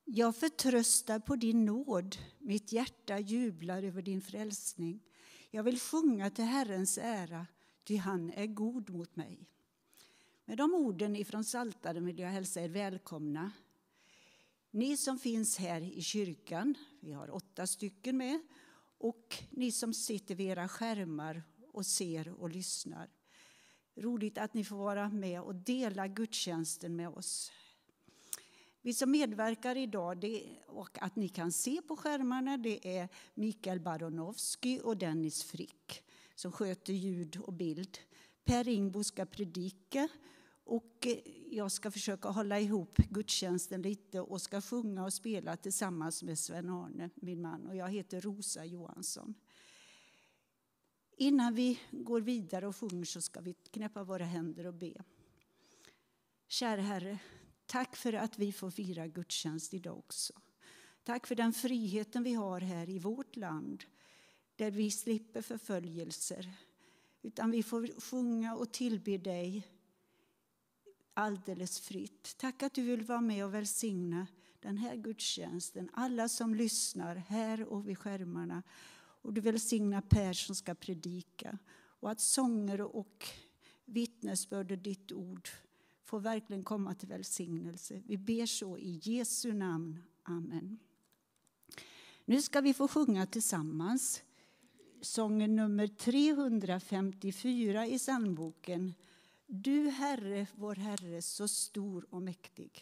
Jag förtröstar på din nåd, mitt hjärta jublar över din frälsning. Jag vill sjunga till Herrens ära, ty han är god mot mig. Med de orden ifrån Psaltaren vill jag hälsa er välkomna. Ni som finns här i kyrkan, vi har 8 stycken med, och ni som sitter vid era skärmar och ser och lyssnar. Roligt att ni får vara med och dela gudstjänsten med oss. Vi som medverkar idag och att ni kan se på skärmarna, det är Mikael Baronowski och Dennis Frick som sköter ljud och bild. Per Ingbo ska predika och jag ska försöka hålla ihop gudstjänsten lite och ska sjunga och spela tillsammans med Sven-Arne, min man, och jag heter Rosa Johansson. Innan vi går vidare och sjunger så ska vi knäppa våra händer och be. Kära Herre, tack för att vi får fira gudstjänst idag också. Tack för den friheten vi har här i vårt land, där vi slipper förföljelser, utan vi får sjunga och tillbe dig alldeles fritt. Tack att du vill vara med och välsigna den här gudstjänsten, alla som lyssnar här och vid skärmarna. Och du välsignar Per som ska predika, och att sånger och vittnesbörd och ditt ord får verkligen komma till välsignelse. Vi ber så i Jesu namn. Amen. Nu ska vi få sjunga tillsammans sången nummer 354 i psalmboken. Du Herre, vår Herre, så stor och mäktig.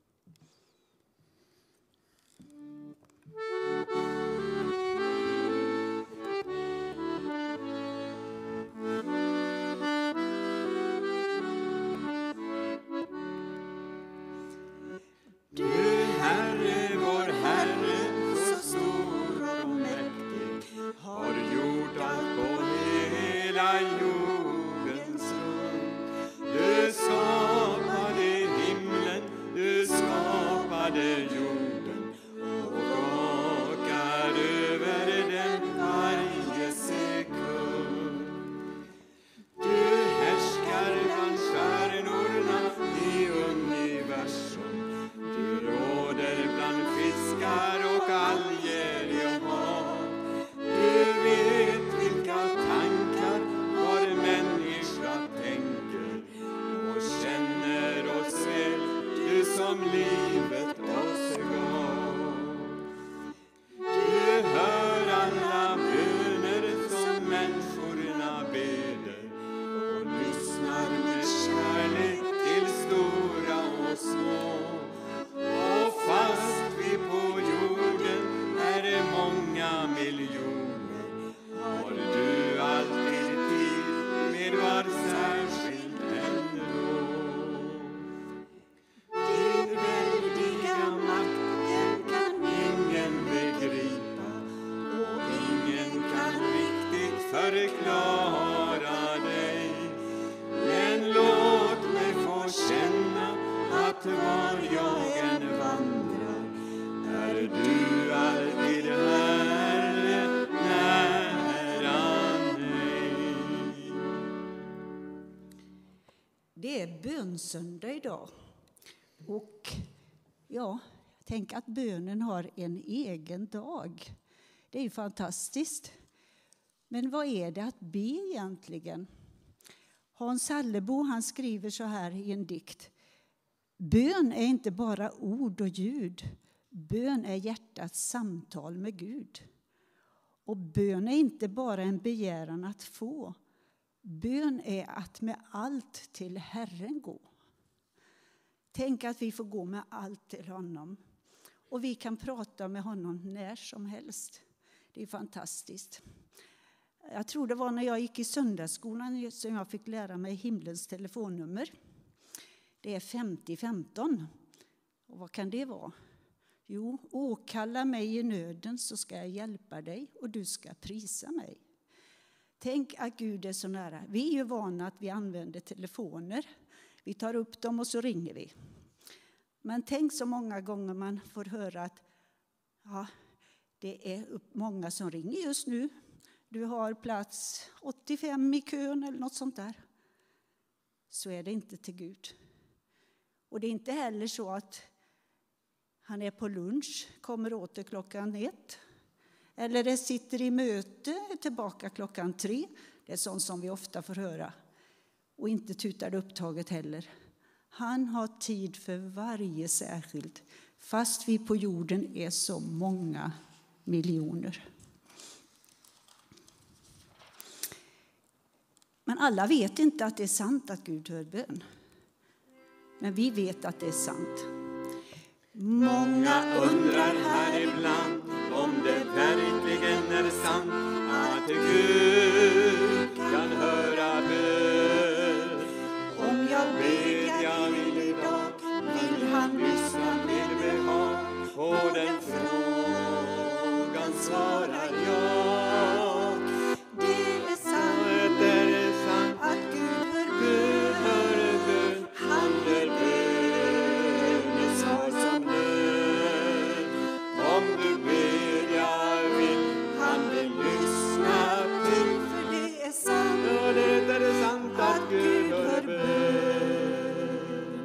Det är bönsöndag idag. Och ja, tänk att bönen har en egen dag. Det är ju fantastiskt. Men vad är det att be egentligen? Hans Hallebo, han skriver så här i en dikt. Bön är inte bara ord och ljud. Bön är hjärtats samtal med Gud. Och bön är inte bara en begäran att få. Bön är att med allt till Herren gå. Tänk att vi får gå med allt till honom. Och vi kan prata med honom när som helst. Det är fantastiskt. Jag tror det var när jag gick i söndagsskolan som jag fick lära mig himlens telefonnummer. Det är 5015. Och vad kan det vara? Jo, åkalla mig i nöden så ska jag hjälpa dig och du ska prisa mig. Tänk att Gud är så nära. Vi är ju vana att vi använder telefoner. Vi tar upp dem och så ringer vi. Men tänk så många gånger man får höra att ja, det är många som ringer just nu. Du har plats 85 i kön eller något sånt där. Så är det inte till Gud. Och det är inte heller så att Han är på lunch, kommer åter 1:00. Eller det sitter i möte, tillbaka 3:00. Det är sånt som vi ofta får höra. Och inte tutar upptaget heller. Han har tid för varje särskild, fast vi på jorden är så många miljoner. Men alla vet inte att det är sant att Gud hör bön. Men vi vet att det är sant. Många undrar här ibland om det verkligen är sant att Gud kan höra bön. Om jag ber, jag vill idag, vill han lyssna med behag. På den frågan svarar jag. Det är sant att Gud hör bön. Han hör bön i svar som lön. Om du ber, jag vill, han vill lyssna till. För det är sant, och det är sant att Gud hör bön.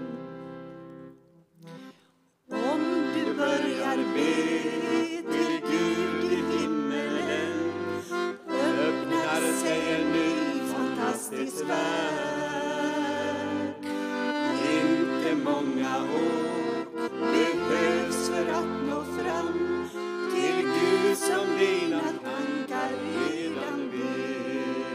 Om du börjar be till Gud i himmelen, öppnar sig en ny fantastisk värld. Inte många år behövs för att nå fram till Gud som dina tankar redan vet.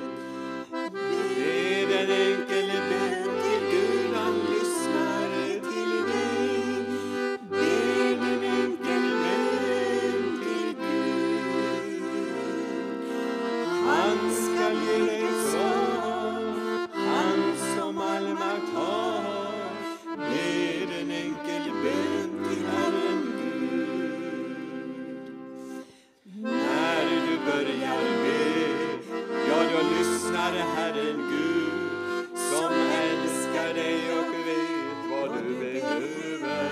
Be den enkel bön till Gud, han lyssnar till dig. Be den enkel bön till Gud. Han ska ge dig svar, han som all makt har. Be den enkel bön till Herren Gud. När du börjar be, ja då lyssnar Herren Gud, som älskar dig och vet vad du behöver.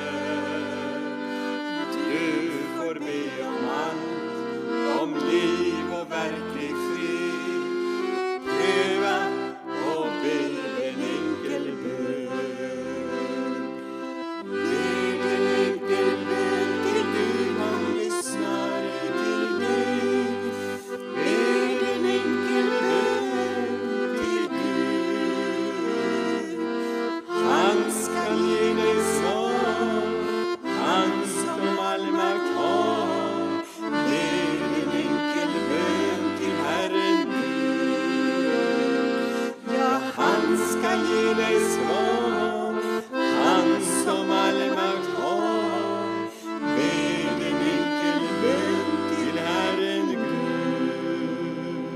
Du får be om allt, om liv och verklig fred. Pröva och be en enkel bön. Be en enkel bön till Gud, han lyssnar till dig. Be en enkel bön till Gud. Han ska ge dig svar, han som all makt har. Be en enkel bön till Herren Gud. Ja, han ska ge dig svar, han som all makt har. Be en enkel bön till Herren Gud.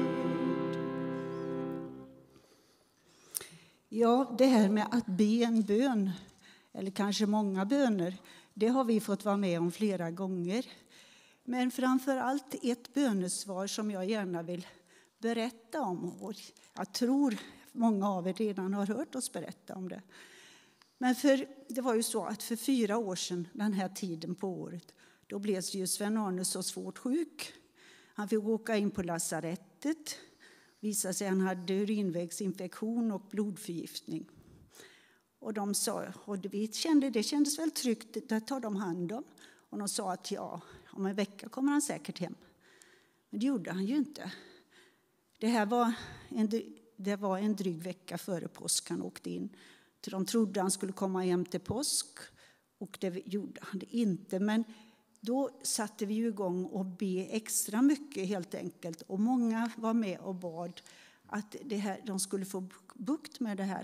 Ja, det här med att be en bön, eller kanske många böner, det har vi fått vara med om flera gånger. Men framför allt ett bönesvar som jag gärna vill berätta om. Och jag tror många av er redan har hört oss berätta om det. Men det var ju så att för 4 år sedan, den här tiden på året, då blev ju Sven-Arne så svårt sjuk. Han fick åka in på lasarettet. Visade sig att han hade urinvägsinfektion och blodförgiftning. Och de sa, och det kändes väl tryggt, det tar de hand om. Och de sa att ja, om en vecka kommer han säkert hem. Men det gjorde han ju inte. Det var en dryg vecka före påsk han åkte in. De trodde han skulle komma hem till påsk, och det gjorde han inte. Men då satte vi igång och be extra mycket helt enkelt. Och många var med och bad att de skulle få bukt med det här.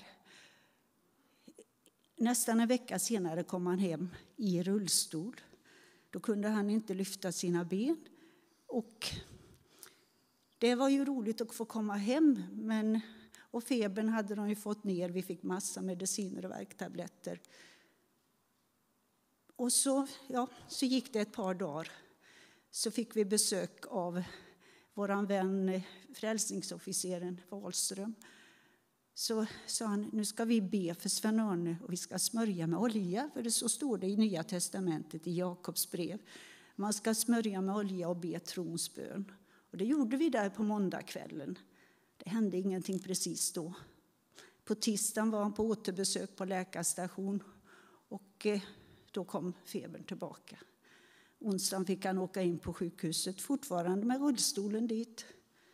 Nästan en vecka senare kom han hem i rullstol. Då kunde han inte lyfta sina ben. Och det var ju roligt att få komma hem. Och febern hade de ju fått ner. Vi fick massa mediciner och värktabletter. Och så gick det ett par dagar. Så fick vi besök av vår vän frälsningsofficeren Wahlström. Så sa han, nu ska vi be för Sven-Arne och vi ska smörja med olja. För det så står det i Nya testamentet i Jakobs brev. Man ska smörja med olja och be trons bön. Och det gjorde vi där på måndagskvällen. Det hände ingenting precis då. På tisdagen var han på återbesök på läkarstation. Och då kom febern tillbaka. Onsdagen fick han åka in på sjukhuset, fortfarande med rullstolen dit.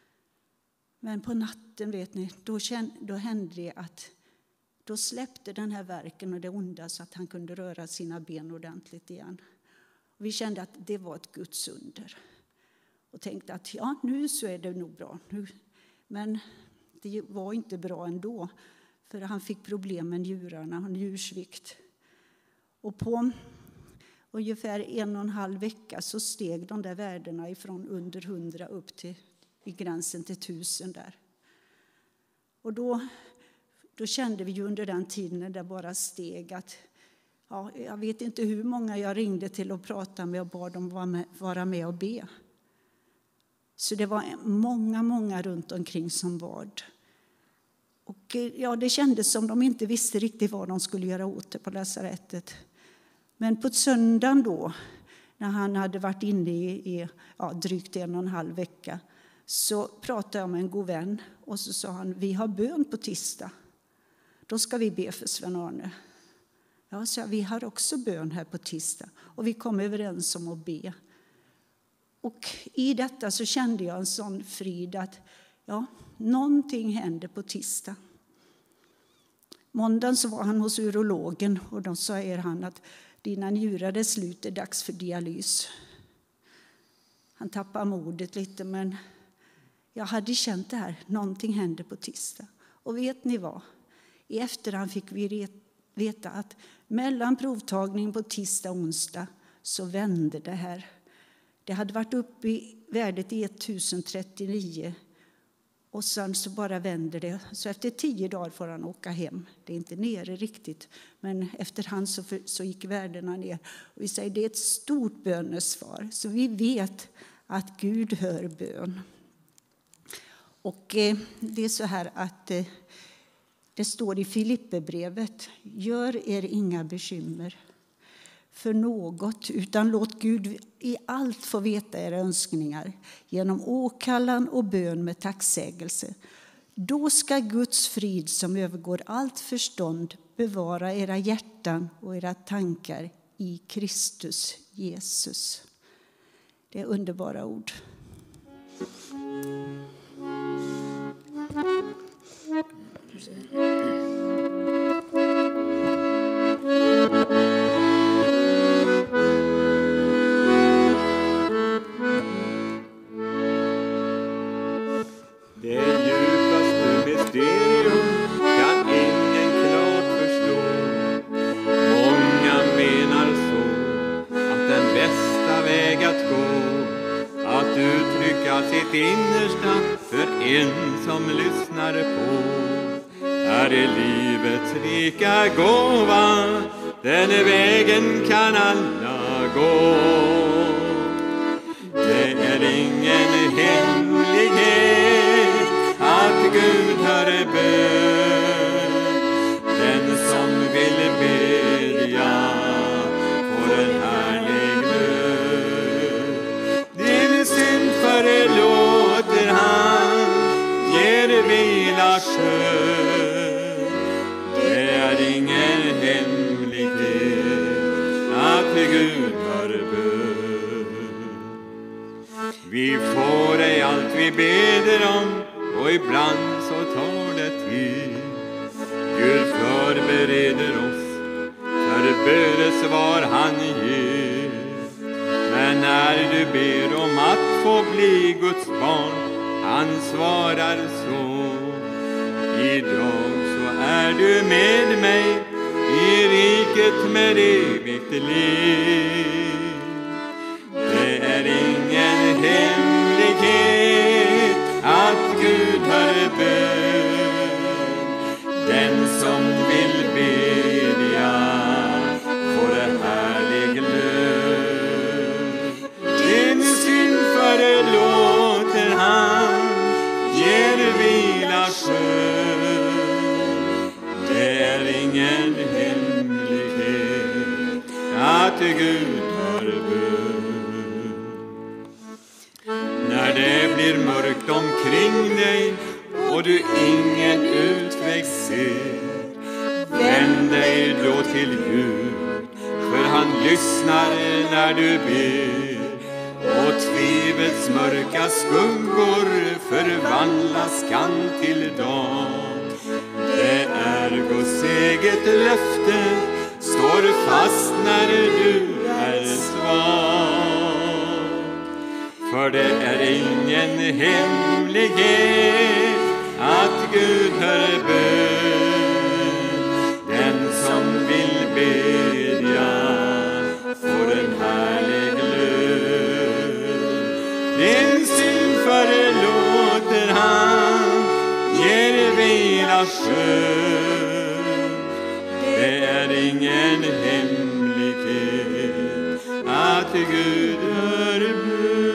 Men på natten, vet ni, då hände det att då släppte den här värken och det onda så att han kunde röra sina ben ordentligt igen. Och vi kände att det var ett Guds under. Och tänkte att ja, nu så är det nog bra. Men det var inte bra ändå. För han fick problem med njurarna och njursvikt. Och på ungefär 1,5 vecka så steg de där värdena ifrån under 100 upp till i gränsen till 1000 där. Och då kände vi ju under den tiden när det bara steg att ja, jag vet inte hur många jag ringde till och pratade med och bad dem vara med och be. Så det var många runt omkring som bad. Och ja, det kändes som de inte visste riktigt vad de skulle göra åt det på lasarettet. Men på söndagen då, när han hade varit inne i drygt 1,5 vecka, så pratade jag med en god vän och så sa han, vi har bön på tisdag. Då ska vi be för Sven-Arne. Ja, så vi har också bön här på tisdag och vi kom överens om att be. Och i detta så kände jag en sån frid att ja, någonting hände på tisdag. Måndagen så var han hos urologen och då säger han att dina njurar är slut, det är dags för dialys. Han tappar modet lite, men jag hade känt det här, någonting hände på tisdag. Och vet ni vad? I efterhand fick vi veta att mellan provtagning på tisdag och onsdag så vände det här. Det hade varit uppe i värdet i 1039 och sen så bara vänder det. Så efter 10 dagar får han åka hem. Det är inte nere riktigt, men efterhand så gick värdena ner. Och vi säger det är ett stort bönesvar, så vi vet att Gud hör bön. Och det är så här att det står i Filipperbrevet, gör er inga bekymmer för något, utan låt Gud i allt få veta era önskningar genom åkallan och bön med tacksägelse. Då ska Guds frid som övergår allt förstånd bevara era hjärtan och era tankar i Kristus Jesus. Det är underbara ord. Sitt innersta för en som lyssnar på är det livets rika gåva, den vägen kan alla gå. Det är ingen hemlighet att Gud hör bön. Den som vill bedja får en härlig lön. Din synd förlåter han, ger vila skön. Det är ingen hemlighet att Gud hör bön. Vi får ej allt vi beder om, och ibland så tar det tid. Gud förbereder oss för bönesvar han ger. Men när du ber om att få bli Guds barn, han svarar så: idag så är du med mig i riket med evigt liv. Det är ingen hemlighet att Gud hör bön. Den som vill bedja får en härlig lön. Din synd förlåter han, ger vila skön. Det är ingen hemlighet att Gud hör bön. När det blir mörkt omkring dig och du ingen utväg ser, vänd dig då till Gud, för han lyssnar när du ber, och tvivels mörka skuggor förvandlas kan till dag. Det är Guds eget löfte, står fast när du är svag. För det är ingen hemlighet att Gud hör bön. Den som vill bedja får en härlig lön. Din synd förlåter han, ger vila skön. Det är ingen hemlighet att Gud hör bön.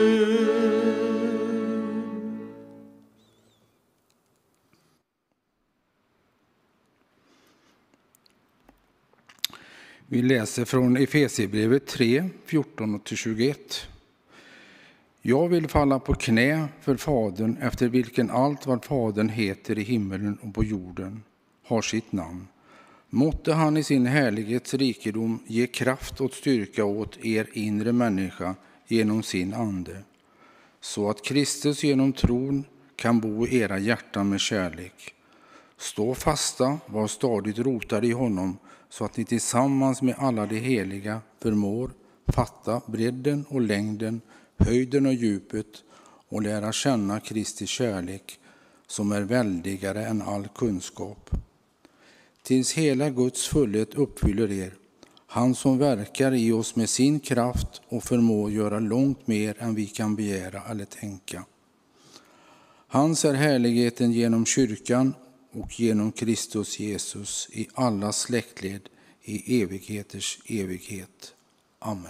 Vi läser från Efesierbrevet 3, 14-21. Jag vill falla på knä för Fadern, efter vilken allt vad Fadern heter i himmelen och på jorden har sitt namn. Måtte han i sin härlighets rikedom ge kraft och styrka åt er inre människa genom sin ande, så att Kristus genom tron kan bo i era hjärtan med kärlek. Stå fasta, var stadigt rotade i honom, så att ni tillsammans med alla de heliga förmår fatta bredden och längden, höjden och djupet, och lära känna Kristi kärlek som är väldigare än all kunskap. Tills hela Guds fullhet uppfyller er, han som verkar i oss med sin kraft och förmår göra långt mer än vi kan begära eller tänka. Hans är härligheten genom kyrkan och genom Kristus Jesus i alla släktled i evigheters evighet. Amen.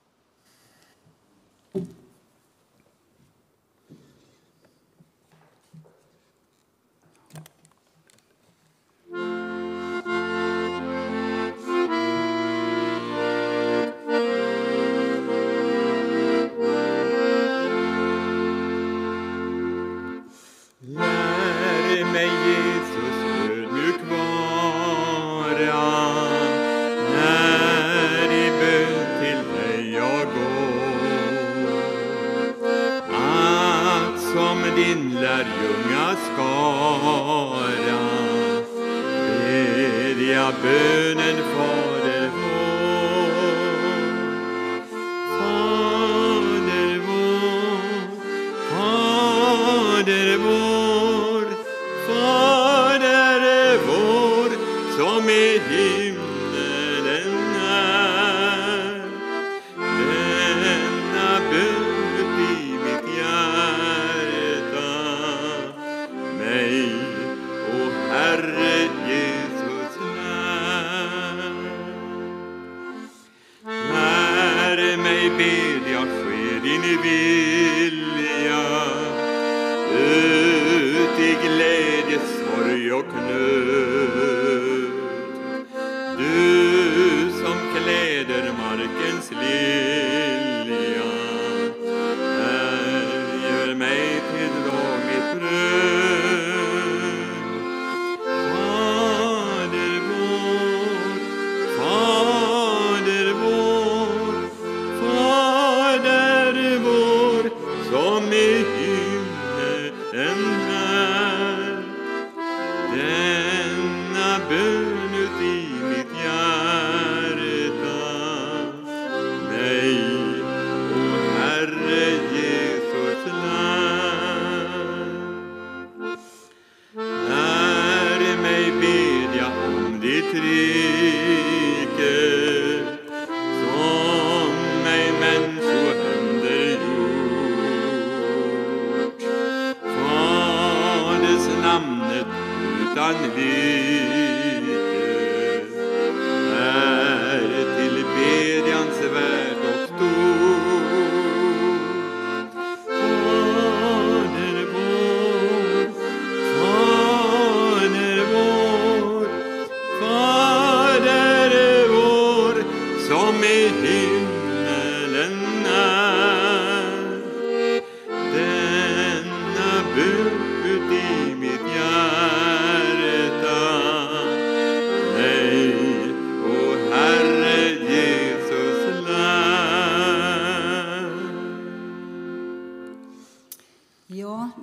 Din lärjunga skara ber jag bönen Fader vår. Fader vår, Fader vår, Fader vår, som i himmelen är. Denna bön i mitt hjärta, mig, o Herre Jesus, lär mig bedja, ske din vilja, ut i glädje, sorg och nöd. Du som kläder markens lilja, gör mig till dagligt bröd. Fader vår, Fader vår, Fader vår, som i himmelen är. Denna bön ut i mitt hjärta, mig,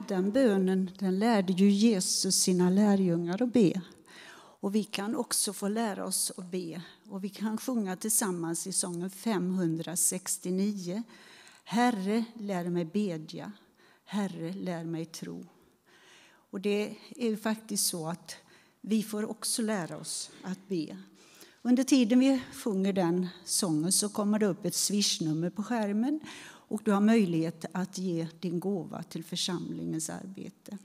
den bönen, den lärde ju Jesus sina lärjungar att be. Och vi kan också få lära oss att be. Och vi kan sjunga tillsammans i sången 569. Herre, lär mig bedja. Herre, lär mig tro. Och det är ju faktiskt så att vi får också lära oss att be. Under tiden vi sjunger den sången så kommer det upp ett swishnummer på skärmen. Och du har möjlighet att ge din gåva till församlingens arbete.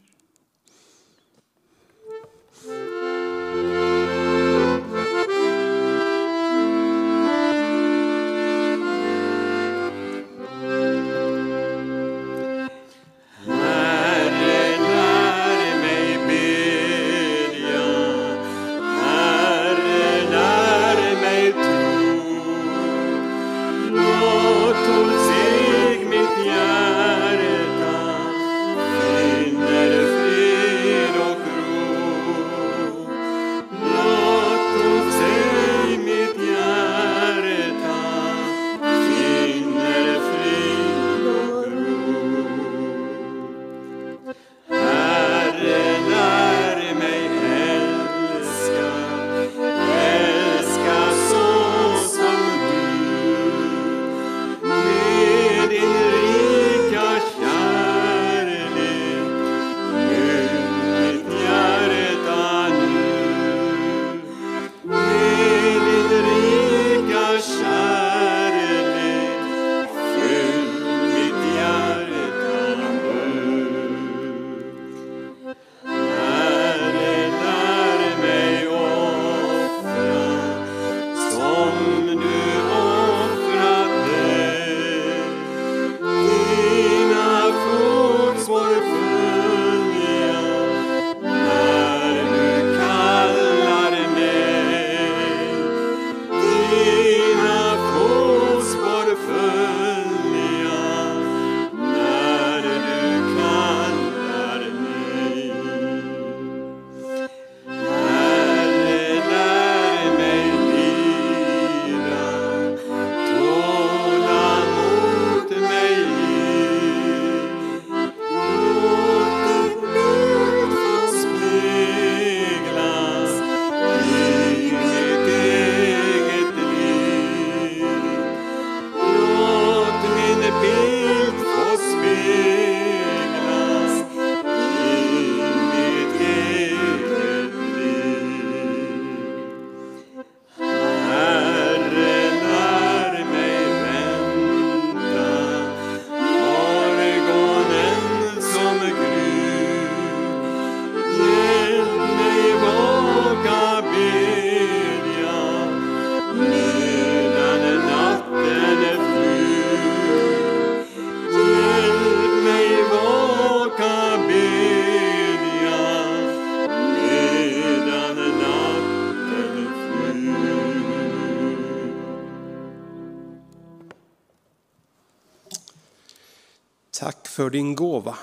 Tack för din gåva.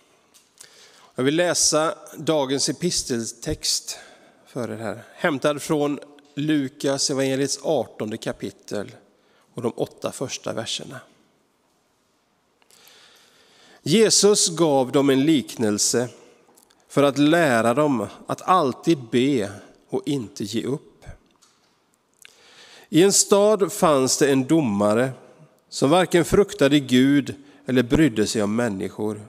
Jag vill läsa dagens episteltext för er här. Hämtad från Lukas evangeliets 18 kapitel och de 8 första verserna. Jesus gav dem en liknelse för att lära dem att alltid be och inte ge upp. I en stad fanns det en domare som varken fruktade Gud eller brydde sig om människor.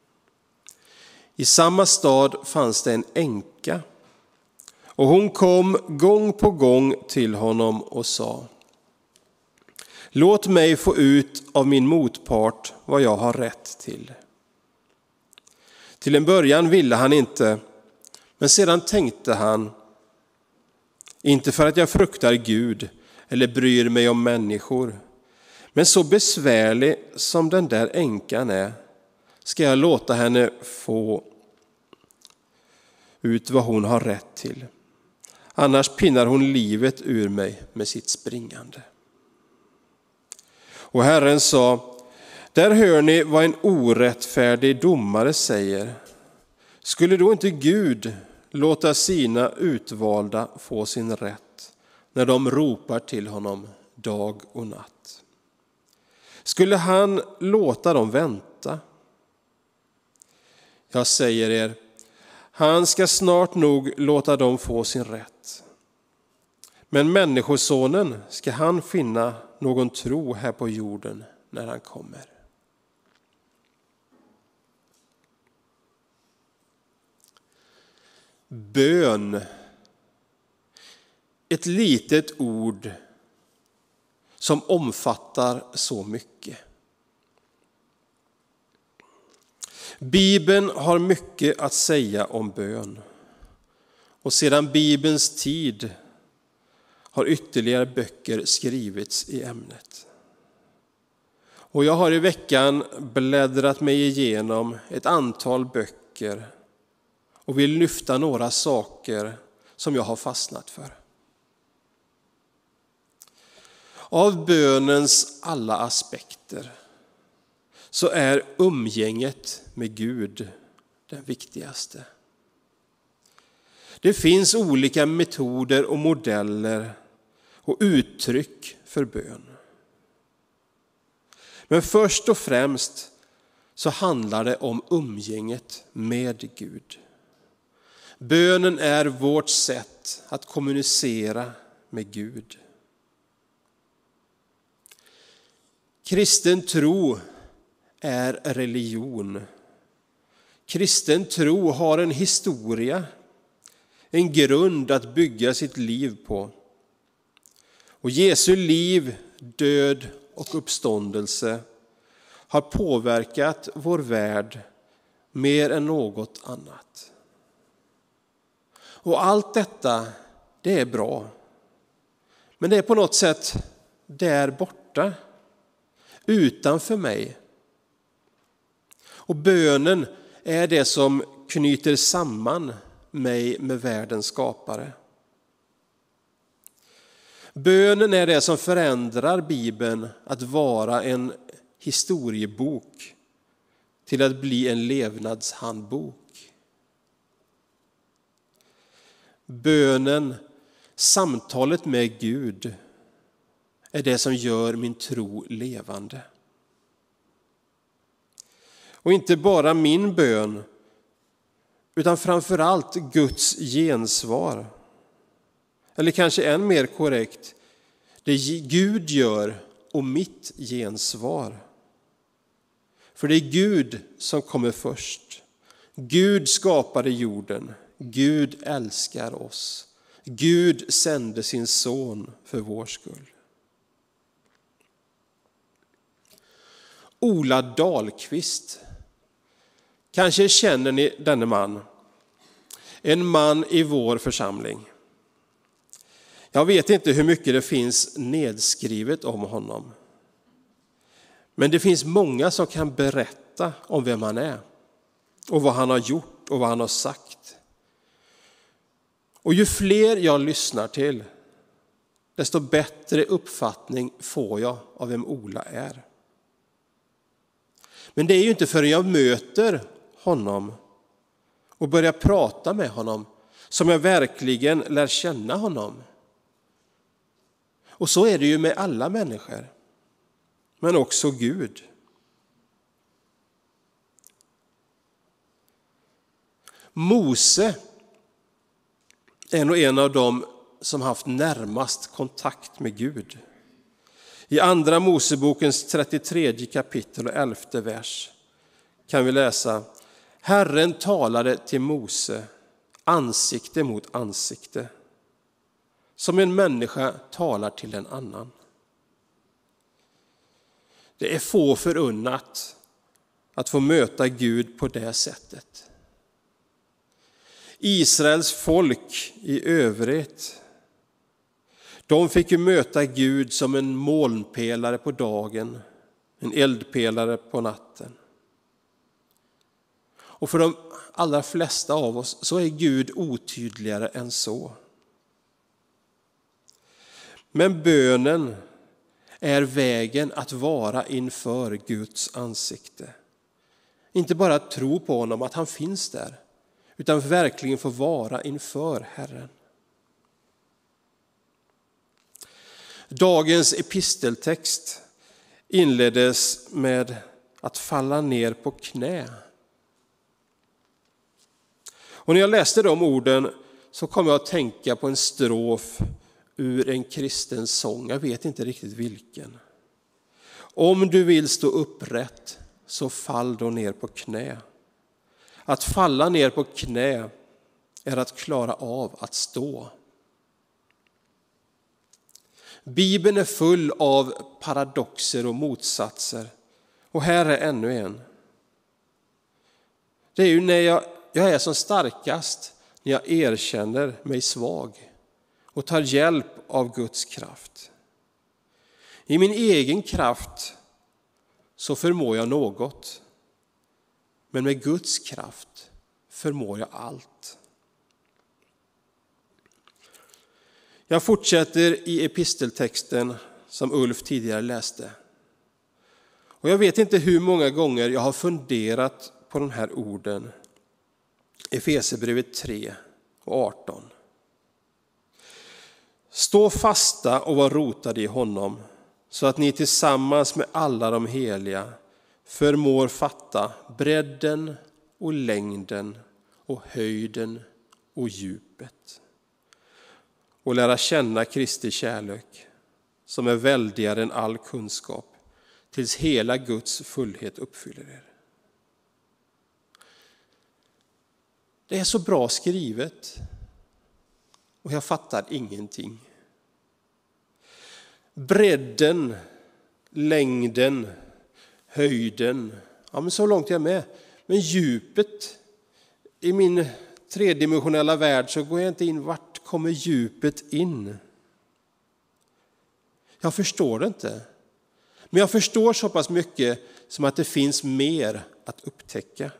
I samma stad fanns det en änka, och hon kom gång på gång till honom och sa: låt mig få ut av min motpart vad jag har rätt till. Till en början ville han inte, men sedan tänkte han: inte för att jag fruktar Gud eller bryr mig om människor, men så besvärlig som den där änkan är, ska jag låta henne få ut vad hon har rätt till. Annars pinnar hon livet ur mig med sitt springande. Och Herren sa: där hör ni vad en orättfärdig domare säger. Skulle då inte Gud låta sina utvalda få sin rätt när de ropar till honom dag och natt? Skulle han låta dem vänta? Jag säger er, han ska snart nog låta dem få sin rätt. Men människosonen ska han finna någon tro här på jorden när han kommer. Bön. Ett litet ord som omfattar så mycket. Bibeln har mycket att säga om bön. Och sedan Bibelns tid har ytterligare böcker skrivits i ämnet. Och jag har i veckan bläddrat mig igenom ett antal böcker och vill lyfta några saker som jag har fastnat för. Av bönens alla aspekter så är umgänget med Gud den viktigaste. Det finns olika metoder och modeller och uttryck för bön. Men först och främst så handlar det om umgänget med Gud. Bönen är vårt sätt att kommunicera med Gud. Kristen tro är religion. Kristen tro har en historia, en grund att bygga sitt liv på. Och Jesu liv, död och uppståndelse har påverkat vår värld mer än något annat. Och allt detta, det är bra. Men det är på något sätt där borta, utanför mig. Och bönen är det som knyter samman mig med världens skapare. Bönen är det som förändrar Bibeln att vara en historiebok till att bli en levnadshandbok. Bönen, samtalet med Gud, är det som gör min tro levande. Och inte bara min bön, utan framförallt Guds gensvar. Eller kanske än mer korrekt, det Gud gör och mitt gensvar. För det är Gud som kommer först. Gud skapade jorden. Gud älskar oss. Gud sände sin son för vår skull. Ola Dahlqvist. Kanske känner ni denne man. En man i vår församling. Jag vet inte hur mycket det finns nedskrivet om honom. Men det finns många som kan berätta om vem han är. Och vad han har gjort och vad han har sagt. Och ju fler jag lyssnar till, desto bättre uppfattning får jag av vem Ola är. Men det är ju inte förrän jag möter honom och börjar prata med honom som jag verkligen lär känna honom. Och så är det ju med alla människor, men också Gud. Mose är nog en av dem som haft närmast kontakt med Gud. I andra Mosebokens 33 kapitel och 11 vers kan vi läsa: Herren talade till Mose ansikte mot ansikte, som en människa talar till en annan. Det är få förunnat att få möta Gud på det sättet. Israels folk i övrigt, de fick ju möta Gud som en molnpelare på dagen, en eldpelare på natten. Och för de allra flesta av oss så är Gud otydligare än så. Men bönen är vägen att vara inför Guds ansikte. Inte bara att tro på honom, att han finns där, utan verkligen få vara inför Herren. Dagens episteltext inleddes med att falla ner på knä. Och när jag läste de orden så kom jag att tänka på en strof ur en kristen sång. Jag vet inte riktigt vilken. Om du vill stå upprätt, så fall då ner på knä. Att falla ner på knä är att klara av att stå. Bibeln är full av paradoxer och motsatser. Och här är ännu en. Det är ju när jag är som starkast, när jag erkänner mig svag och tar hjälp av Guds kraft. I min egen kraft så förmår jag något, men med Guds kraft förmår jag allt. Jag fortsätter i episteltexten som Ulf tidigare läste. Och jag vet inte hur många gånger jag har funderat på de här orden. Efesierbrevet 3 och 18. Stå fasta och var rotade i honom, så att ni tillsammans med alla de heliga förmår fatta bredden och längden och höjden och djupet. Och lära känna Kristi kärlek, som är väldigare än all kunskap, tills hela Guds fullhet uppfyller er. Det är så bra skrivet och jag fattar ingenting. Bredden, längden, höjden, ja men så långt jag är med. Men djupet, i min tredimensionella värld så går jag inte in. Vart kommer djupet in? Jag förstår det inte. Men jag förstår så pass mycket som att det finns mer att upptäcka.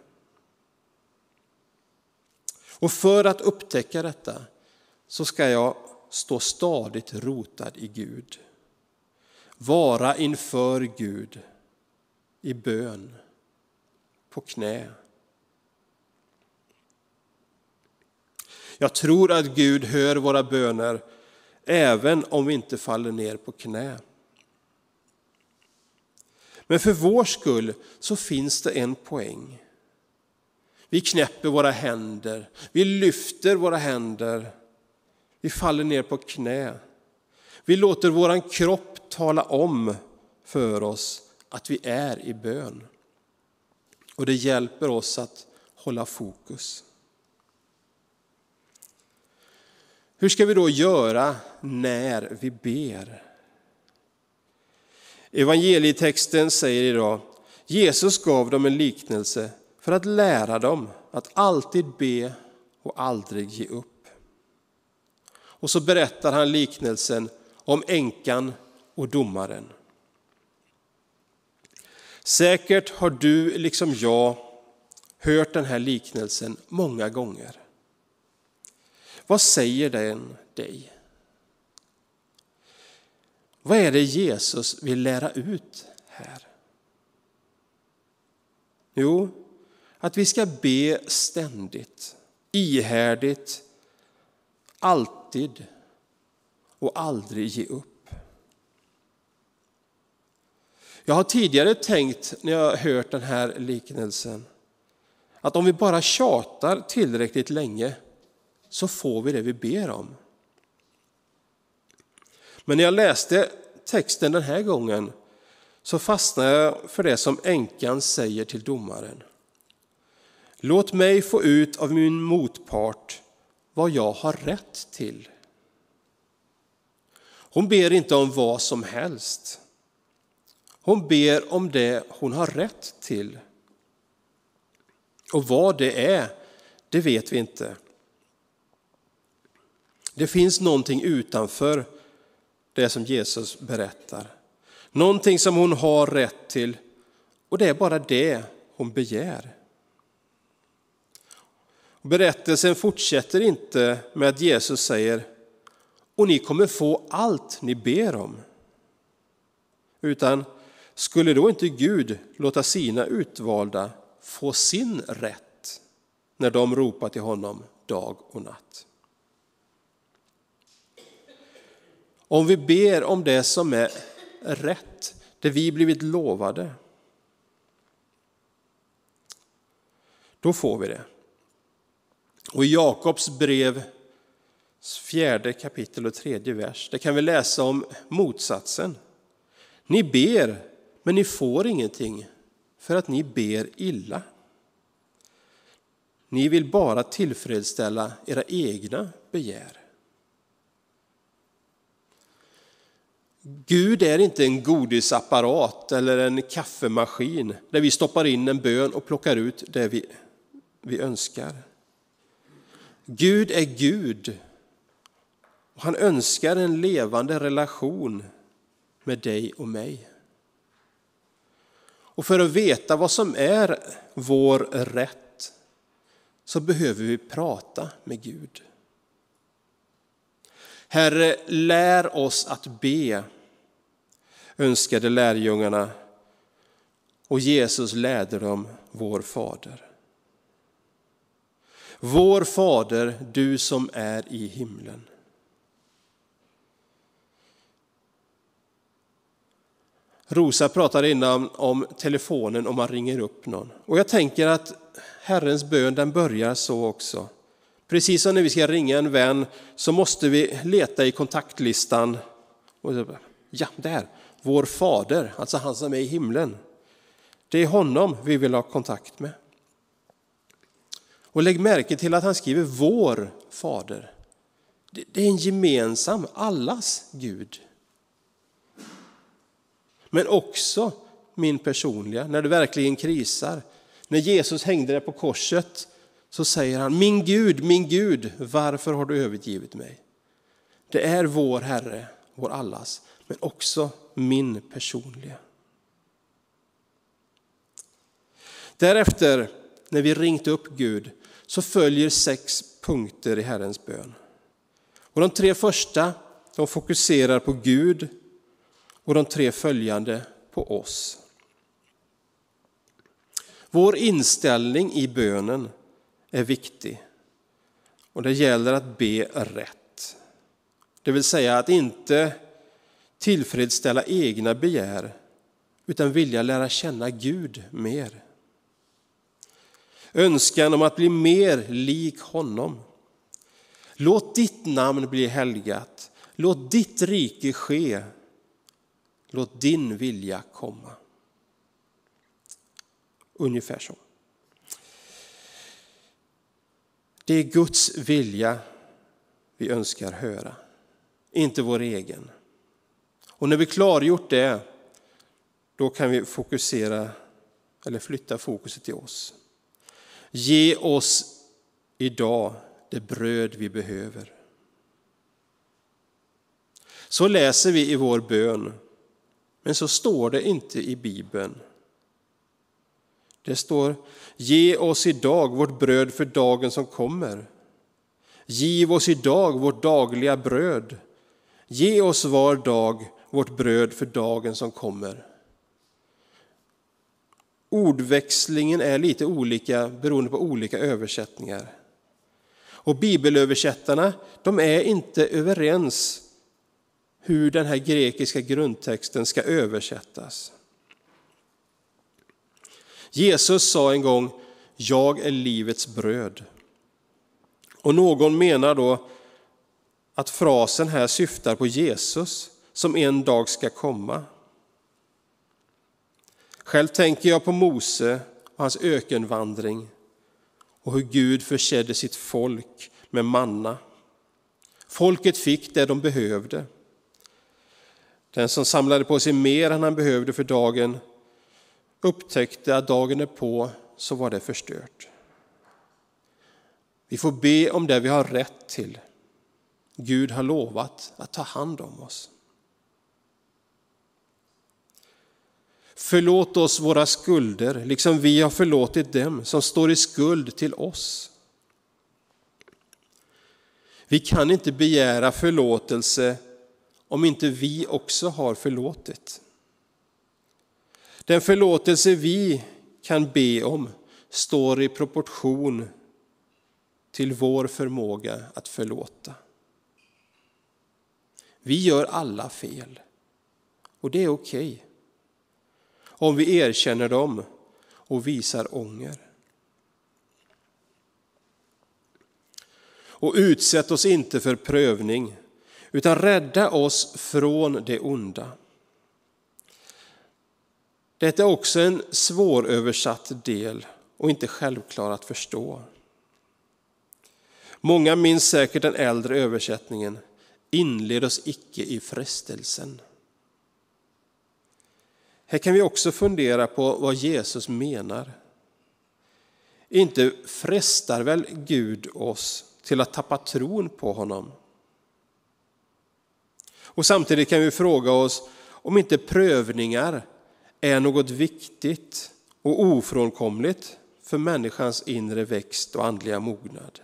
Och för att upptäcka detta så ska jag stå stadigt rotad i Gud. Vara inför Gud i bön, på knä. Jag tror att Gud hör våra böner även om vi inte faller ner på knä. Men för vår skull så finns det en poäng. Vi knäpper våra händer, vi lyfter våra händer, vi faller ner på knä. Vi låter våran kropp tala om för oss att vi är i bön. Och det hjälper oss att hålla fokus. Hur ska vi då göra när vi ber? Evangelietexten säger idag: Jesus gav dem en liknelse för att lära dem att alltid be och aldrig ge upp. Och så berättar han liknelsen om änkan och domaren. Säkert har du liksom jag hört den här liknelsen många gånger. Vad säger den dig? Vad är det Jesus vill lära ut här? Jo, att vi ska be ständigt, ihärdigt, alltid och aldrig ge upp. Jag har tidigare tänkt när jag har hört den här liknelsen att om vi bara tjatar tillräckligt länge så får vi det vi ber om. Men när jag läste texten den här gången så fastnade jag för det som änkan säger till domaren. Låt mig få ut av min motpart vad jag har rätt till. Hon ber inte om vad som helst. Hon ber om det hon har rätt till. Och vad det är, det vet vi inte. Det finns någonting utanför det som Jesus berättar. Någonting som hon har rätt till, och det är bara det hon begär. Berättelsen fortsätter inte med att Jesus säger: och ni kommer få allt ni ber om. Utan skulle då inte Gud låta sina utvalda få sin rätt när de ropar till honom dag och natt? Om vi ber om det som är rätt, det vi blivit lovade, då får vi det. Och i Jakobs brev 4 kapitel och 3 vers, där kan vi läsa om motsatsen. Ni ber, men ni får ingenting för att ni ber illa. Ni vill bara tillfredsställa era egna begär. Gud är inte en godisapparat eller en kaffemaskin där vi stoppar in en bön och plockar ut det vi önskar. Gud är Gud och han önskar en levande relation med dig och mig. Och för att veta vad som är vår rätt så behöver vi prata med Gud. Herre, lär oss att be, önskade lärjungarna, och Jesus lärde dem vår Fader. Vår Fader, du som är i himlen. Rosa pratade innan om telefonen om man ringer upp någon. Och jag tänker att Herrens bön, den börjar så också. Precis som när vi ska ringa en vän så måste vi leta i kontaktlistan. Och ja, där, vår Fader, alltså han som är i himlen. Det är honom vi vill ha kontakt med. Och lägg märke till att han skriver vår Fader. Det är en gemensam, allas Gud. Men också min personliga, när det verkligen krisar. När Jesus hängde där på korset så säger han, min Gud, varför har du övergivit mig? Det är vår Herre, vår allas, men också min personliga. Därefter, när vi ringt upp Gud, så följer 6 punkter i Herrens bön. Och de 3 första, de fokuserar på Gud och de 3 följande på oss. Vår inställning i bönen är viktig och det gäller att be rätt. Det vill säga att inte tillfredsställa egna begär utan vilja lära känna Gud mer. Önskan om att bli mer lik honom. Låt ditt namn bli helgat. Låt ditt rike ske. Låt din vilja komma. Ungefär så. Det är Guds vilja vi önskar höra, inte vår egen. Och när vi klargjort det, då kan vi fokusera eller flytta fokuset till oss. Ge oss idag det bröd vi behöver. Så läser vi i vår bön, men så står det inte i Bibeln. Det står, ge oss idag vårt bröd för dagen som kommer. Giv oss idag vårt dagliga bröd. Ge oss var dag vårt bröd för dagen som kommer. Ordväxlingen är lite olika beroende på olika översättningar. Och bibelöversättarna, de är inte överens hur den här grekiska grundtexten ska översättas. Jesus sa en gång, jag är livets bröd. Och någon menar då att frasen här syftar på Jesus som en dag ska komma. Själv tänker jag på Mose och hans ökenvandring och hur Gud försedde sitt folk med manna. Folket fick det de behövde. Den som samlade på sig mer än han behövde för dagen upptäckte att dagen är på så var det förstört. Vi får be om det vi har rätt till. Gud har lovat att ta hand om oss. Förlåt oss våra skulder, liksom vi har förlåtit dem som står i skuld till oss. Vi kan inte begära förlåtelse om inte vi också har förlåtit. Den förlåtelse vi kan be om står i proportion till vår förmåga att förlåta. Vi gör alla fel och det är okej. Om vi erkänner dem och visar ånger. och utsätt oss inte för prövning, utan rädda oss från det onda. Detta är också en svåröversatt del och inte självklar att förstå. Många minns säkert den äldre översättningen: inled oss icke i frestelsen. Här kan vi också fundera på vad Jesus menar. Inte frestar väl Gud oss till att tappa tron på honom? Och samtidigt kan vi fråga oss om inte prövningar är något viktigt och ofrånkomligt för människans inre växt och andliga mognad.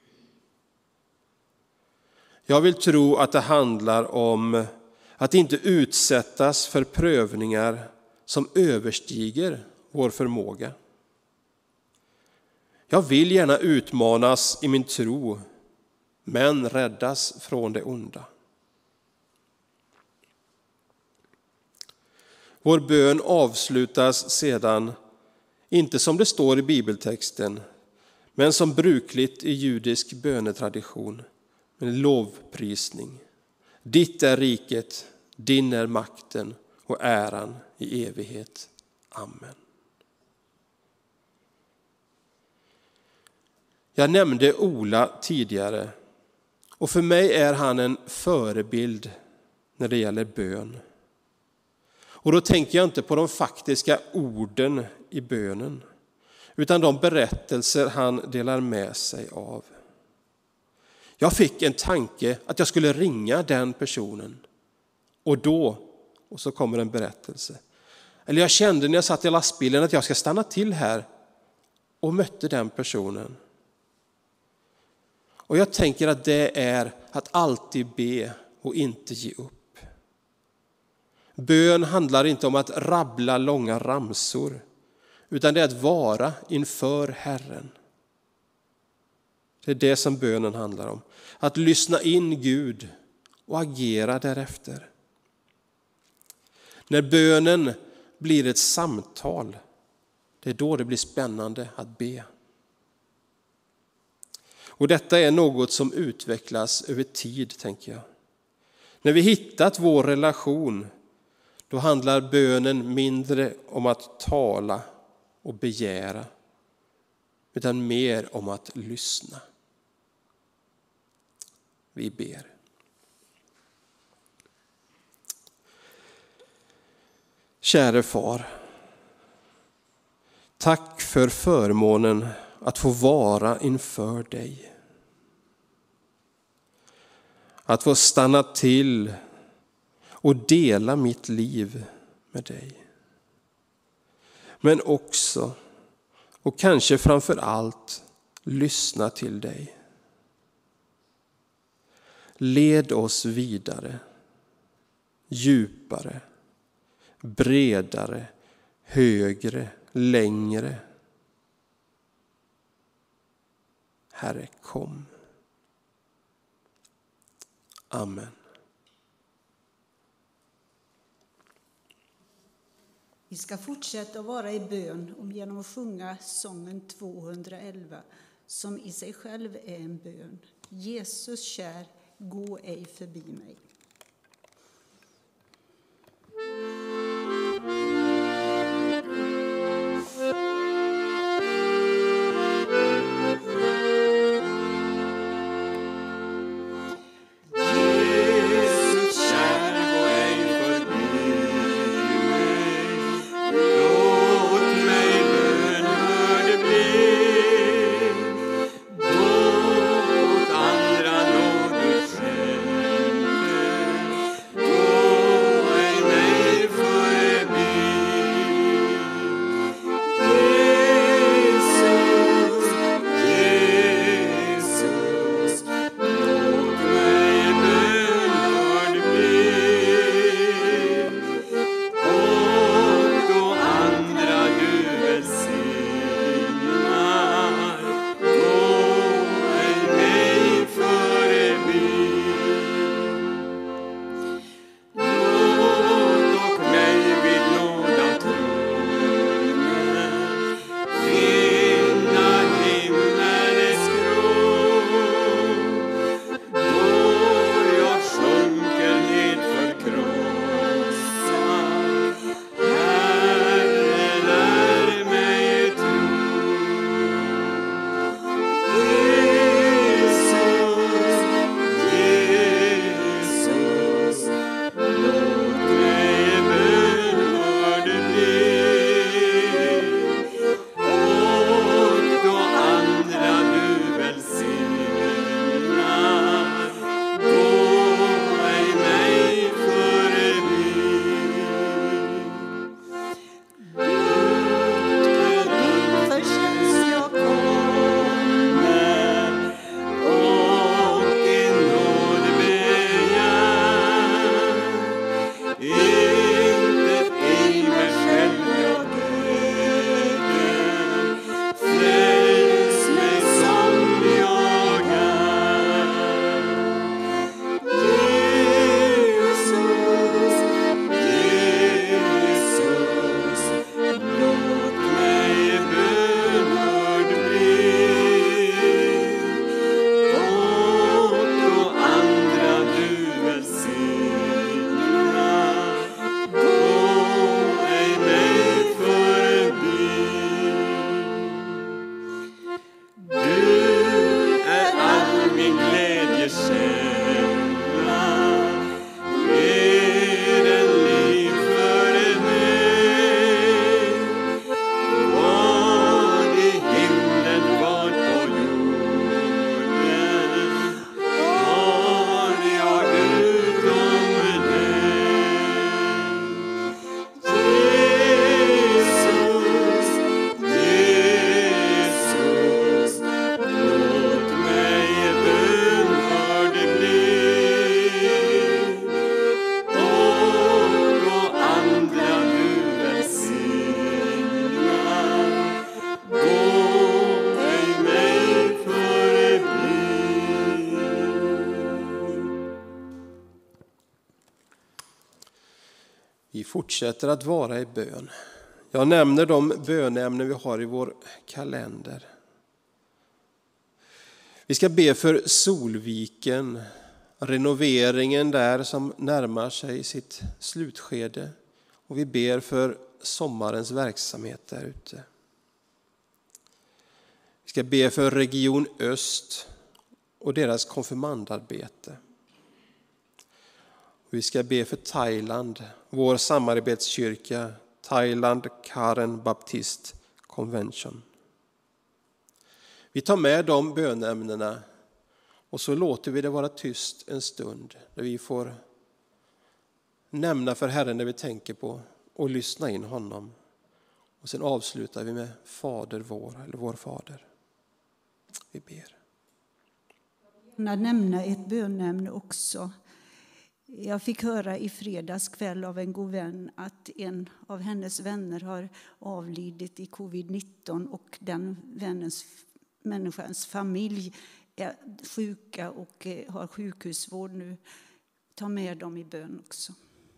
Jag vill tro att det handlar om att inte utsättas för prövningar som överstiger vår förmåga. Jag vill gärna utmanas i min tro, men räddas från det onda. Vår bön avslutas sedan, inte som det står i bibeltexten, men som brukligt i judisk bönetradition, med en lovprisning. Ditt är riket, din är makten och äran i evighet. Amen. Jag nämnde Ola tidigare, och för mig är han en förebild när det gäller bön. Och då tänker jag inte på de faktiska orden i bönen, utan de berättelser han delar med sig av. Jag fick en tanke att jag skulle ringa den personen, och så kommer en berättelse. Eller jag kände när jag satt i lastbilen att jag ska stanna till här, och mötte den personen. Och jag tänker att det är att alltid be och inte ge upp. Bön handlar inte om att rabbla långa ramsor, utan det är att vara inför Herren. Det är det som bönen handlar om. Att lyssna in Gud och agera därefter. När bönen blir ett samtal, det är då det blir spännande att be. Och detta är något som utvecklas över tid, tänker jag. När vi hittat vår relation, då handlar bönen mindre om att tala och begära, utan mer om att lyssna. Vi ber. Käre far, tack för förmånen att få vara inför dig. Att få stanna till och dela mitt liv med dig. Men också, och kanske framför allt, lyssna till dig. Led oss vidare, djupare, bredare, högre, längre. Herre, kom. Amen. Vi ska fortsätta att vara i bön genom att sjunga sången 211, som i sig själv är en bön. Jesus kär, gå ej förbi mig. Andra nåd du skänker. Vi fortsätter att vara i bön. Jag nämner de bönämnen vi har i vår kalender. Vi ska be för Solviken, renoveringen där som närmar sig sitt slutskede. Och vi ber för sommarens verksamhet där ute. Vi ska be för Region Öst och deras konfirmandarbete. Vi ska be för Thailand, vår samarbetskyrka, Thailand Karen Baptist Convention. Vi tar med de bönämnena och så låter vi det vara tyst en stund där vi får nämna för Herren det vi tänker på och lyssna in honom. Och sen avslutar vi med Fader vår, eller vår Fader. Vi ber. Jag vill nämna ett bönämne också. Jag fick höra i fredags kväll av en god vän att en av hennes vänner har avlidit i covid-19 och den människans familj är sjuka och har sjukhusvård nu. Ta med dem i bön också.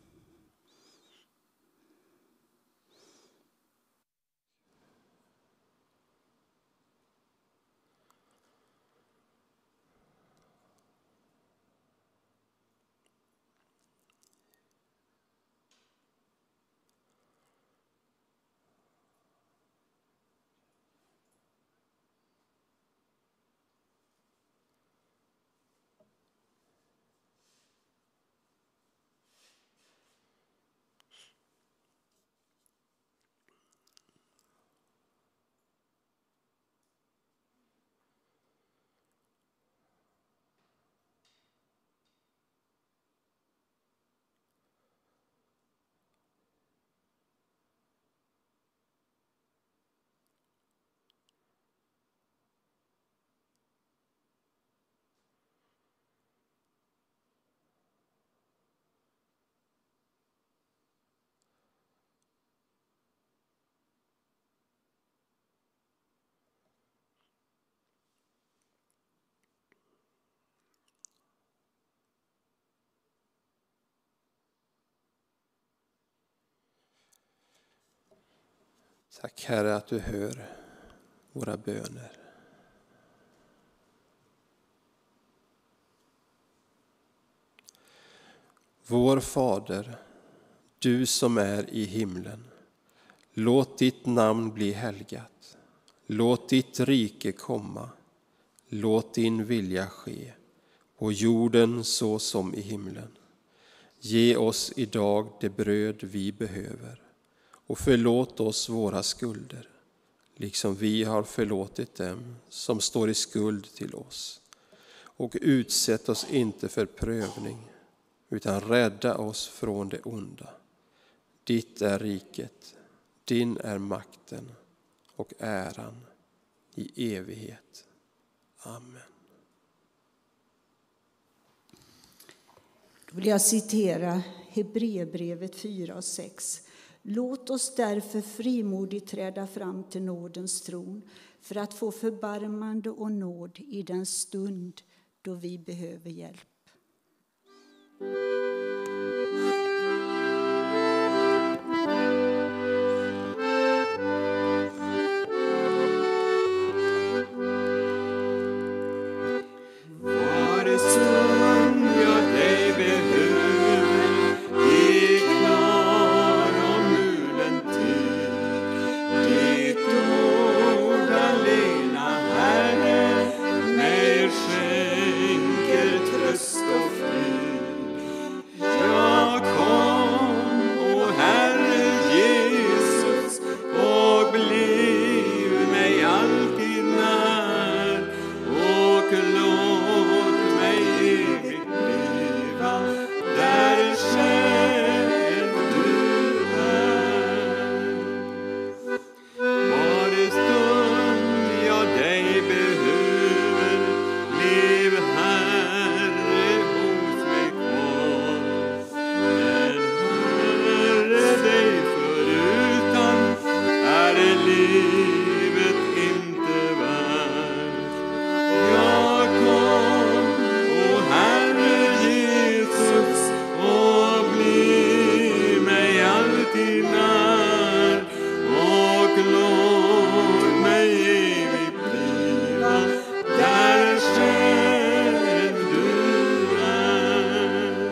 Tack Herre att du hör våra böner. Vår Fader, du som är i himlen. Låt ditt namn bli helgat. Låt ditt rike komma. Låt din vilja ske på jorden så som i himlen. Ge oss idag det bröd vi behöver. Och förlåt oss våra skulder, liksom vi har förlåtit dem som står i skuld till oss. Och utsätt oss inte för prövning, utan rädda oss från det onda. Ditt är riket, din är makten och äran i evighet. Amen. Då vill jag citera Hebreerbrevet 4 och 6. Låt oss därför frimodigt träda fram till nådens tron för att få förbarmande och nåd i den stund då vi behöver hjälp. Ja, alltid när, och låt mig evigt bliva där själv du är.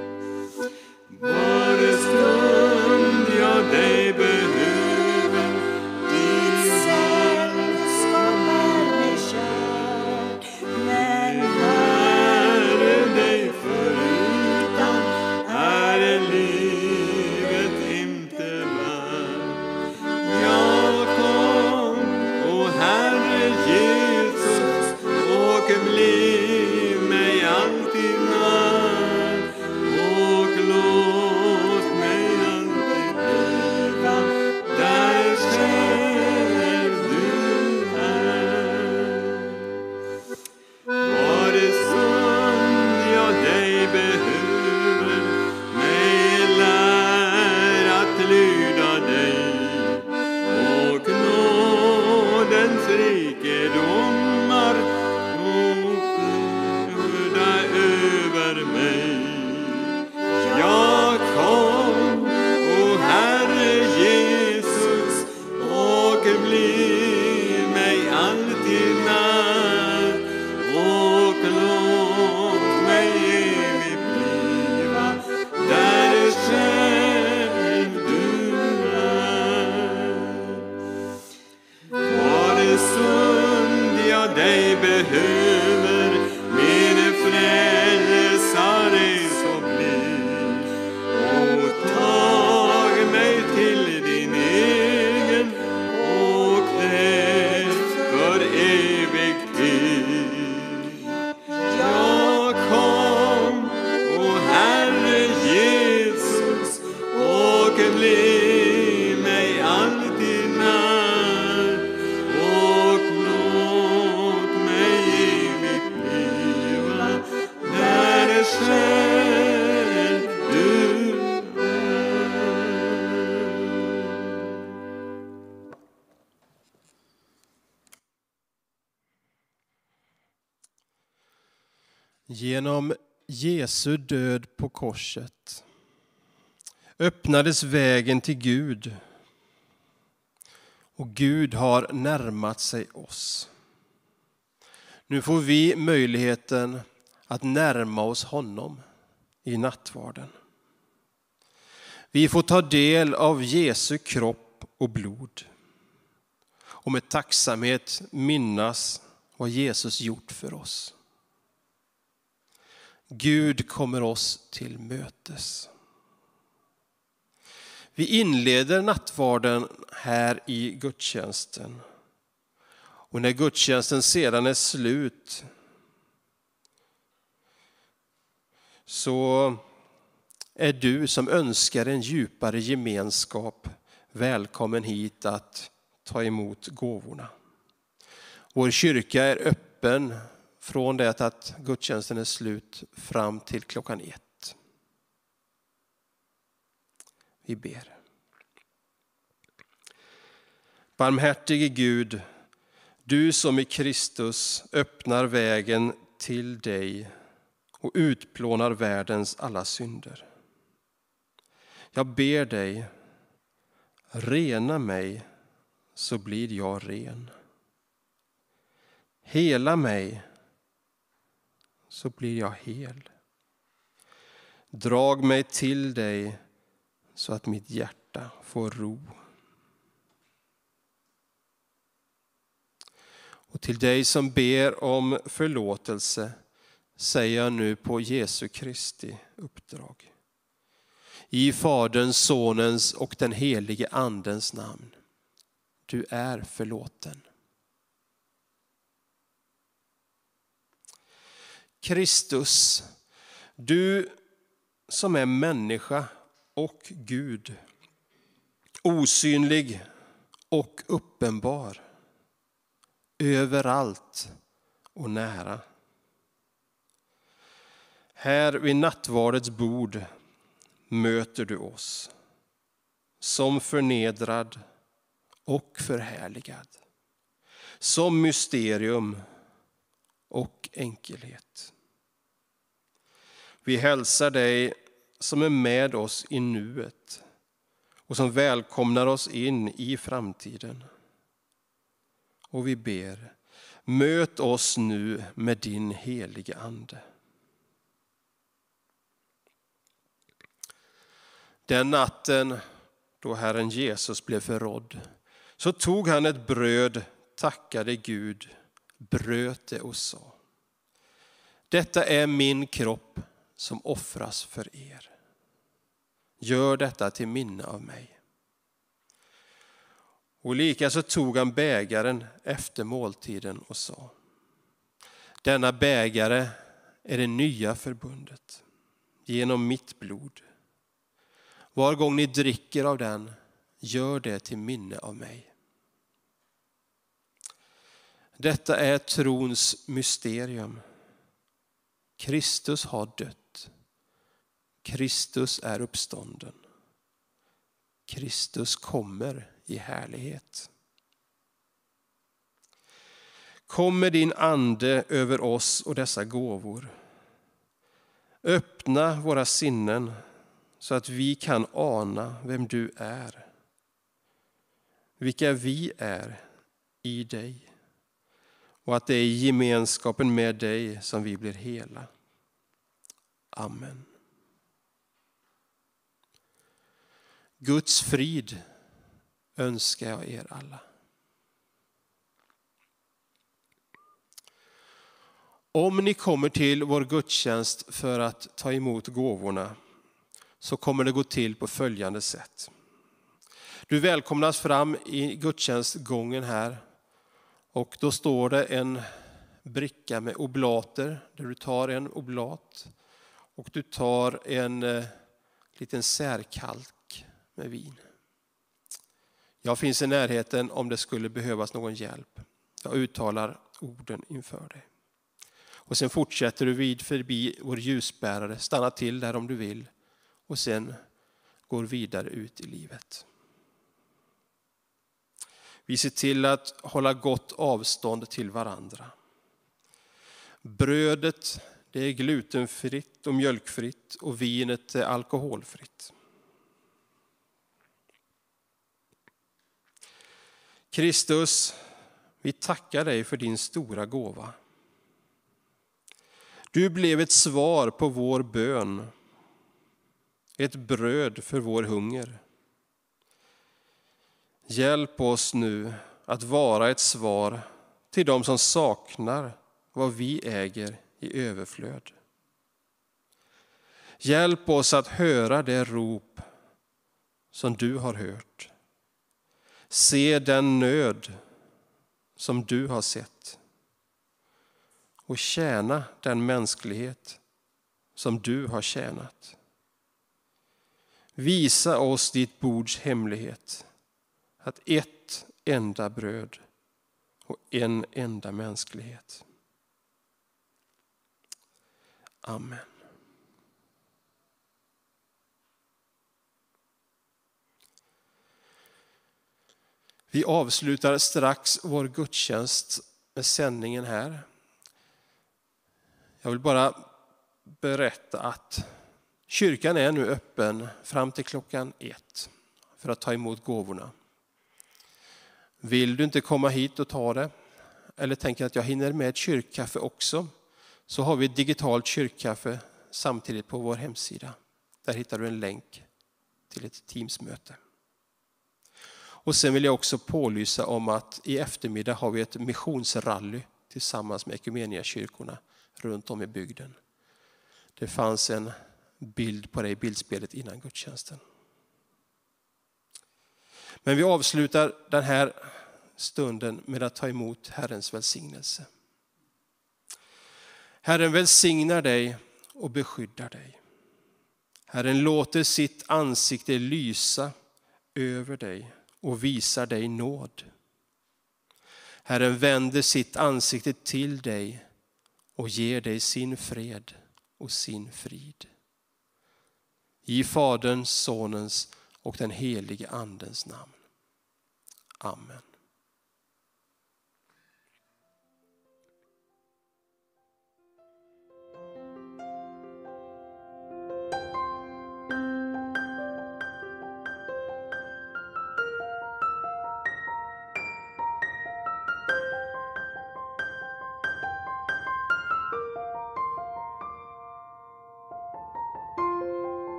Var stund jag dig behöver, din sällskap är mig kär. Men Herre, dig förutan är livet inte värt. Jag kom, o Herre Jesus, och bliv mig alltid när, och låt mig alltid bliva där själv du är. Var det stund jag dig behöver, mig lär att lyda dig, och nådens rikedomar flöda över mig. Jag kom, o Herre Jesus, och bliv mig alltid när, och låt mig evigt bliva där själv du är. Var det stund jag dig behöver, min frälsare, så bliv, och tag mig till din egen, och det för evig tid. Jag kom, o Herre Jesus, och bliv mig alltid när, och låt mig evigt bliva där själv du är. Genom Jesu död på korset öppnades vägen till Gud, och Gud har närmat sig oss. Nu får vi möjligheten att närma oss honom i nattvarden. Vi får ta del av Jesu kropp och blod, och med tacksamhet minnas vad Jesus gjort för oss. Gud kommer oss till mötes. Vi inleder nattvarden här i gudstjänsten. Och när gudstjänsten sedan är slut, så är du som önskar en djupare gemenskap välkommen hit att ta emot gåvorna. Vår kyrka är öppen från det att gudstjänsten är slut fram till 1:00. Vi ber. Barmhärtige Gud, du som i Kristus öppnar vägen till dig och utplånar världens alla synder. Jag ber dig, rena mig så blir jag ren. Hela mig så blir jag hel. Drag mig till dig så att mitt hjärta får ro. Och till dig som ber om förlåtelse säger jag nu på Jesu Kristi uppdrag. I Faderns, Sonens och den helige Andens namn. Du är förlåten. Kristus, du som är människa och Gud, osynlig och uppenbar, överallt och nära. Här vid nattvardets bord möter du oss som förnedrad och förhärligad, som mysterium och enkelhet. Vi hälsar dig som är med oss i nuet och som välkomnar oss in i framtiden. Och vi ber, möt oss nu med din helige ande. Den natten då Herren Jesus blev förrådd, så tog han ett bröd, tackade Gud, bröt det och sa: detta är min kropp som offras för er. Gör detta till minne av mig. Och likaså tog han bägaren efter måltiden och sa: denna bägare är det nya förbundet genom mitt blod. Var gång ni dricker av den, gör det till minne av mig. Detta är trons mysterium. Kristus har dött. Kristus är uppstånden. Kristus kommer i härlighet. Kom med din ande över oss och dessa gåvor. Öppna våra sinnen så att vi kan ana vem du är. Vilka vi är i dig. Och att det är i gemenskapen med dig som vi blir hela. Amen. Guds frid önskar jag er alla. Om ni kommer till vår gudstjänst för att ta emot gåvorna, så kommer det gå till på följande sätt. Du välkomnas fram i gudstjänstgången här, och då står det en bricka med oblater där du tar en oblat och du tar en liten särkalk med vin. Jag finns i närheten om det skulle behövas någon hjälp. Jag uttalar orden inför dig. Och sen fortsätter du förbi vår ljusbärare, stanna till där om du vill och sen går vidare ut i livet. Vi ser till att hålla gott avstånd till varandra. Brödet, det är glutenfritt och mjölkfritt, och vinet är alkoholfritt. Kristus, vi tackar dig för din stora gåva. Du blev ett svar på vår bön, ett bröd för vår hunger. Hjälp oss nu att vara ett svar till dem som saknar vad vi äger i överflöd. Hjälp oss att höra det rop som du har hört. Se den nöd som du har sett. Och tjäna den mänsklighet som du har tjänat. Visa oss ditt bords hemlighet. Att ett enda bröd och en enda mänsklighet. Amen. Vi avslutar strax vår gudstjänst med sändningen här. Jag vill bara berätta att kyrkan är nu öppen fram till klockan 1 för att ta emot gåvorna. Vill du inte komma hit och ta det, eller tänker att jag hinner med ett kyrkkaffe också, så har vi ett digitalt kyrkkaffe samtidigt på vår hemsida. Där hittar du en länk till ett Teamsmöte. Och sen vill jag också pålysa om att i eftermiddag har vi ett missionsrally tillsammans med Ekumeniakyrkorna runt om i bygden. Det fanns en bild på det i bildspelet innan gudstjänsten. Men vi avslutar den här stunden med att ta emot Herrens välsignelse. Herren välsignar dig och beskyddar dig. Herren låter sitt ansikte lysa över dig och visar dig nåd. Herren vänder sitt ansikte till dig och ger dig sin fred och sin frid. I Faderns, Sonens och den helige Andens namn. Amen.